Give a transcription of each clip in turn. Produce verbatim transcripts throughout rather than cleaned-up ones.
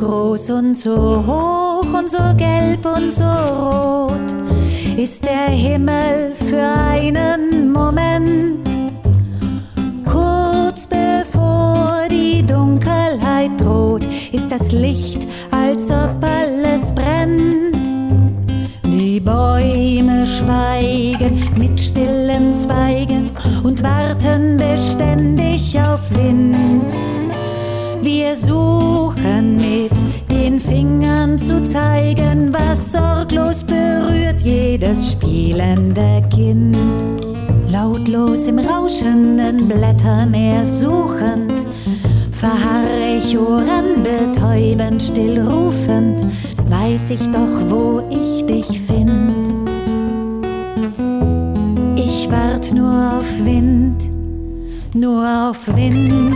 groß und so hoch und so gelb und so rot ist der Himmel für einen Moment. Kurz bevor die Dunkelheit droht, ist das Licht, als ob alles brennt. Die Bäume schweigen mit stillen Zweigen und warten beständig auf Wind. Wir suchen mit den Fingern zu zeigen, was sorglos berührt jedes spielende Kind. Lautlos im rauschenden Blättermeer suchend, verharre ich ohrenbetäubend, still rufend, weiß ich doch, wo ich dich find. Ich wart nur auf Wind, nur auf Wind.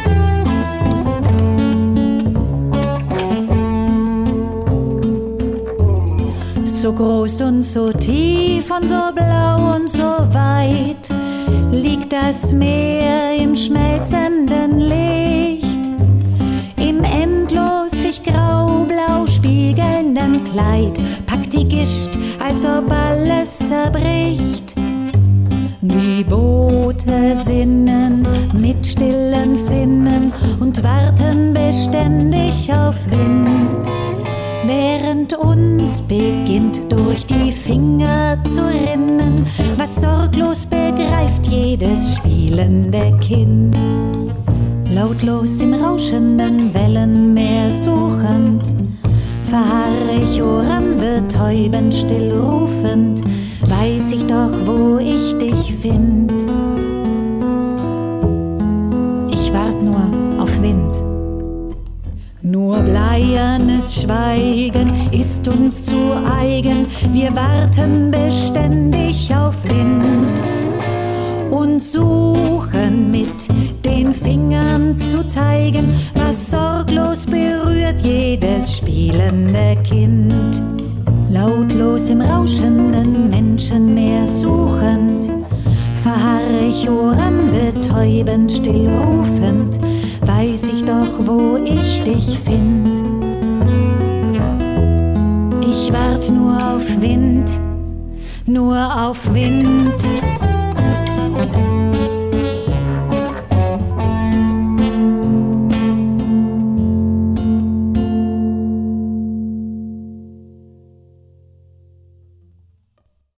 So groß und so tief und so blau und so weit liegt das Meer im schmelzenden Licht, im endlos sich grau-blau spiegelnden Kleid packt die Gischt, als ob alles zerbricht. Die Boote sinnen mit stillen Finnen und warten beständig auf Wind. Während uns beginnt durch die Finger zu rinnen, was sorglos begreift jedes spielende Kind. Lautlos im rauschenden Wellenmeer suchend, verharre ich ohrenbetäubend, still rufend, weiß ich doch, wo ich dich find. Ich wart nur auf Wind. Nur bleiernes Schweigen ist uns zu eigen, wir warten beständig auf Wind und suchen mit den Fingern zu zeigen, was sorglos berührt jedes spielende Kind. Lautlos im rauschenden Menschenmeer suchend, verharre ich ohrenbetäubend, still rufend, weiß ich doch, wo ich dich find. Ich wart nur auf Wind, nur auf Wind.